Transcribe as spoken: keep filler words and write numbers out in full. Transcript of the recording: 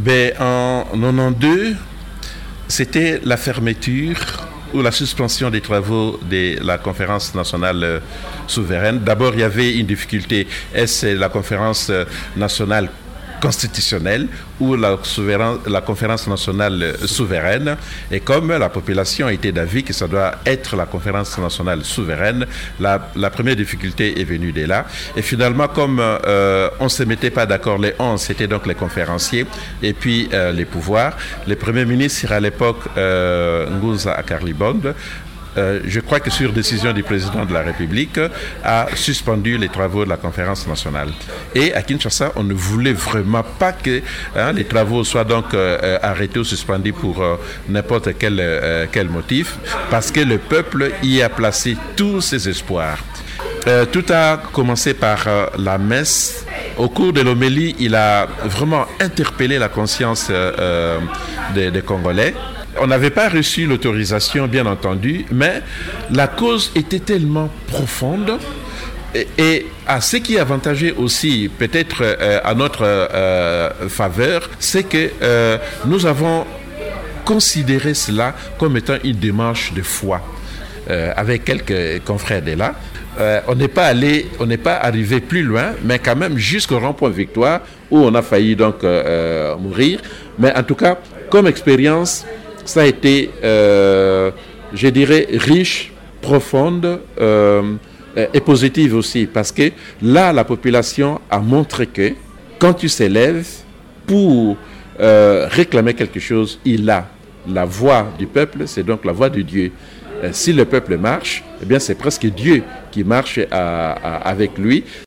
Ben, en quatre-vingt-douze, c'était la fermeture ou la suspension des travaux de la conférence nationale souveraine. D'abord, il y avait une difficulté. Est-ce la conférence nationale constitutionnelle ou la, la conférence nationale souveraine? Et comme la population a été d'avis que ça doit être la conférence nationale souveraine, la, la première difficulté est venue de là. Et finalement, comme euh, on ne se mettait pas d'accord, les onze, c'était donc les conférenciers et puis euh, les pouvoirs. Le premier ministre à l'époque, euh, Nguza Akarlibonde, Euh, je crois que sur décision du président de la République, a suspendu les travaux de la conférence nationale. Et à Kinshasa, on ne voulait vraiment pas que hein, les travaux soient donc euh, arrêtés ou suspendus pour euh, n'importe quel, euh, quel motif, parce que le peuple y a placé tous ses espoirs. Euh, tout a commencé par euh, la messe. Au cours de l'homélie, il a vraiment interpellé la conscience euh, euh, des, des Congolais. On n'avait pas reçu l'autorisation, bien entendu, mais la cause était tellement profonde et, et à ce qui est avantageux aussi, peut-être euh, à notre euh, faveur, c'est que euh, nous avons considéré cela comme étant une démarche de foi euh, avec quelques confrères de là. Euh, on n'est pas allé, on n'est pas arrivé plus loin, mais quand même jusqu'au rond-point Victoire où on a failli donc euh, mourir. Mais en tout cas, comme expérience, ça a été, euh, je dirais, riche, profonde euh, et positive aussi, parce que là, la population a montré que quand tu s'élèves pour euh, réclamer quelque chose, il a la voix du peuple, c'est donc la voix de Dieu. Euh, si le peuple marche, eh bien, c'est presque Dieu qui marche à, à, avec lui.